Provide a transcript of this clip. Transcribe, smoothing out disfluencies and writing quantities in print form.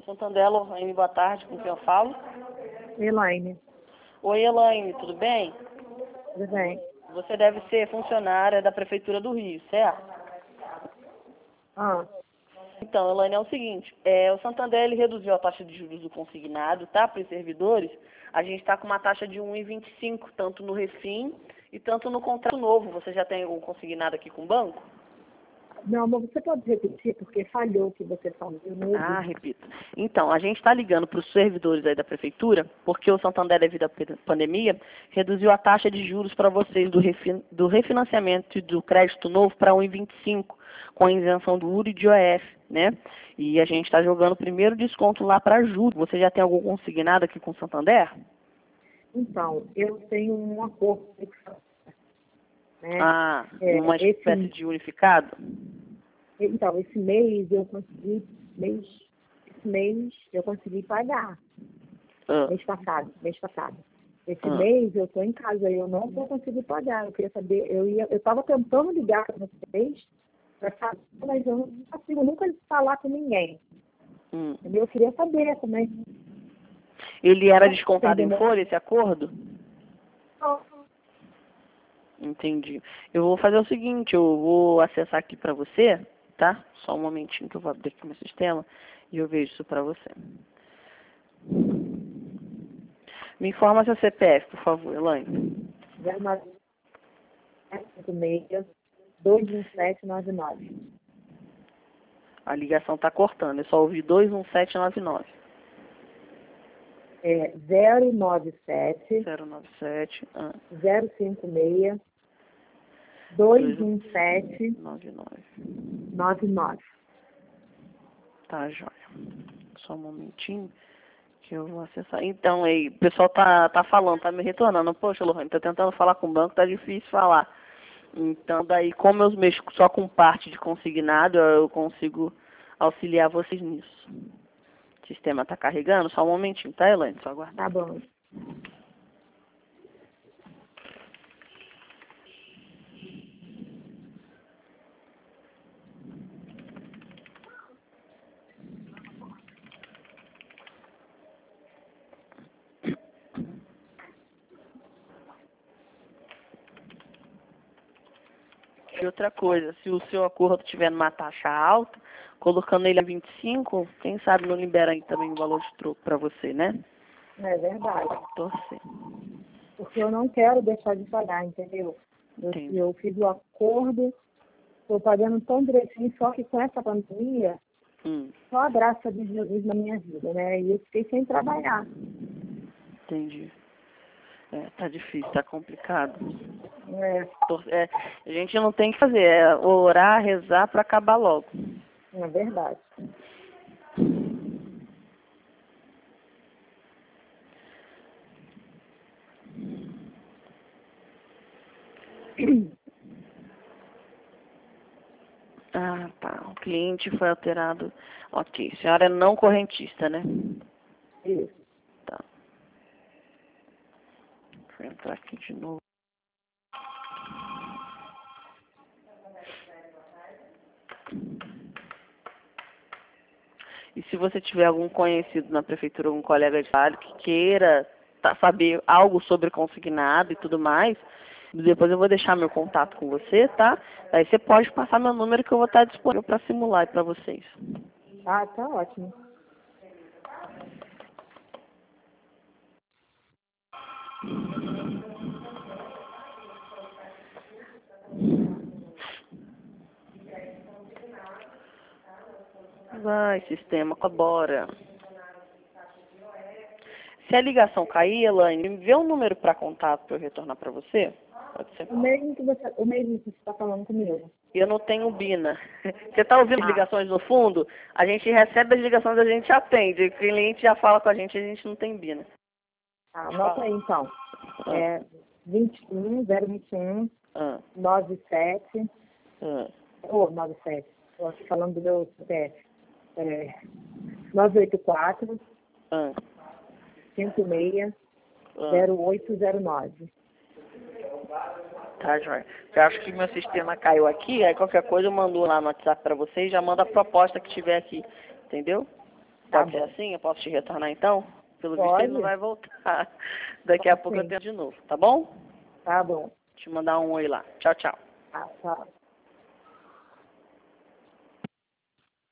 Santander, Lohane, boa tarde, com quem eu falo? Elaine. Oi, Elaine, tudo bem? Tudo bem? Você deve ser funcionária da Prefeitura do Rio, certo? Ah, Então, Elaine, é o seguinte, o Santander ele reduziu a taxa de juros do consignado, tá? Para os servidores, a gente está com uma taxa de 1,25, tanto no refim e tanto no contrato novo. Você já tem algum consignado aqui com o banco? não, mas você pode repetir, porque falhou o que você falou. Eu não ouvi. Ah, repito. Então, a gente está ligando para os servidores aí da Prefeitura, porque o Santander, devido à pandemia, reduziu a taxa de juros para vocês do refinanciamento e do crédito novo para 1,25, com a isenção do URI e de OF, né? E a gente está jogando o primeiro desconto lá para julho. Você já tem algum consignado aqui com o Santander? Então, eu tenho um acordo, né? Ah, uma espécie de unificado? Então, esse mês eu consegui, esse mês eu consegui pagar. Ah, Mês passado. Esse ah. mês eu estou em casa, eu não vou conseguir pagar. Eu queria saber, eu estava tentando ligar para vocês, para saber, mas eu não consigo nunca falar com ninguém. Entendeu? Eu queria saber como é que... Ele era descontado em Entendeu? folha, esse acordo? Entendi. Eu vou fazer o seguinte, eu vou acessar aqui para você, tá? Só um momentinho que eu vou abrir aqui o meu sistema e eu vejo isso para você. Me informa seu CPF, por favor, Elaine. 21799. A ligação está cortando, eu só ouvi 21799. 097 097 056 217 99. 99. Tá, joia. Só um momentinho que eu vou acessar. Então, aí, o pessoal tá falando, tá me retornando. Poxa, Lohane, tá tentando falar com o banco, tá difícil falar. Então, daí, como eu mexo só com parte de consignado, eu consigo auxiliar vocês nisso. O sistema tá carregando, só um momentinho, tá, Elaine? Só aguardar. Tá bom. E outra coisa, se o seu acordo estiver numa taxa alta, colocando ele a 25, quem sabe não libera aí também o valor de troco para você, né? É verdade. Torcer. Porque eu não quero deixar de pagar, entendeu? Entendi. Eu fiz o acordo, estou pagando tão direitinho, só que com essa pandemia, só a graça de Jesus na minha vida, né? E eu fiquei sem trabalhar. Entendi. Tá difícil, tá complicado. A gente não tem que fazer, é orar, rezar para acabar logo. É verdade. Ah, tá. O cliente foi alterado. Ok. A senhora é não correntista, né? Isso. Tá. Vou entrar aqui de novo. E se você tiver algum conhecido na prefeitura, algum colega de trabalho que queira saber algo sobre consignado e tudo mais, depois eu vou deixar meu contato com você, tá? Aí você pode passar meu número que eu vou estar disponível para simular para vocês. Ah, tá ótimo. Vai, sistema, colabora. Se a ligação cair, Elaine, me vê um número para contato para eu retornar para você? Pode ser. O mesmo que você está falando comigo. Eu não tenho Bina. Você está ouvindo as ligações no fundo? A gente recebe as ligações, a gente atende. O cliente já fala com a gente não tem Bina. Anota aí, então. 021 97 97. Estou aqui falando do meu CPF. 984 56 0809. Tá, Joia. Eu acho que meu sistema caiu aqui, aí qualquer coisa eu mando lá no WhatsApp para você e já manda a proposta que tiver aqui. Entendeu? Pode ser assim? Eu posso te retornar então? Pelo visto ele não vai voltar. Daqui a pouco eu tento de novo, tá bom? Tá bom. Te mandar um oi lá. Tchau, tchau. Tá, tchau.